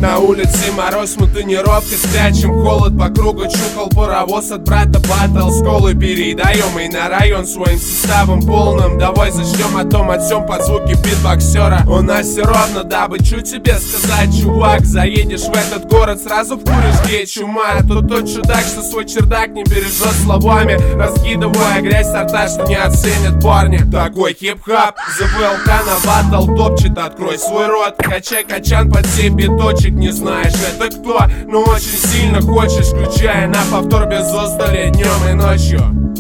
На улице мороз, мы тонировка, спрячем холод по кругу. Чухал паровоз от брата батл. С колы передаем и на район своим составом полным. Давай зачнем о том, о сём под звуки битбоксера. У нас все ровно, дабы чуть тебе сказать, чувак. Заедешь в этот город, сразу вкуришь, где чума. Тут тот чудак, что свой чердак не бережет словами, раскидывая грязь со рта, что не оценят парни. Такой хип-хап, ЗВЛК на батл топчет. Открой свой рот, качай качан под 7 биточек. Не знаешь, это кто, но очень сильно хочешь, включая на повтор без устали днем и ночью.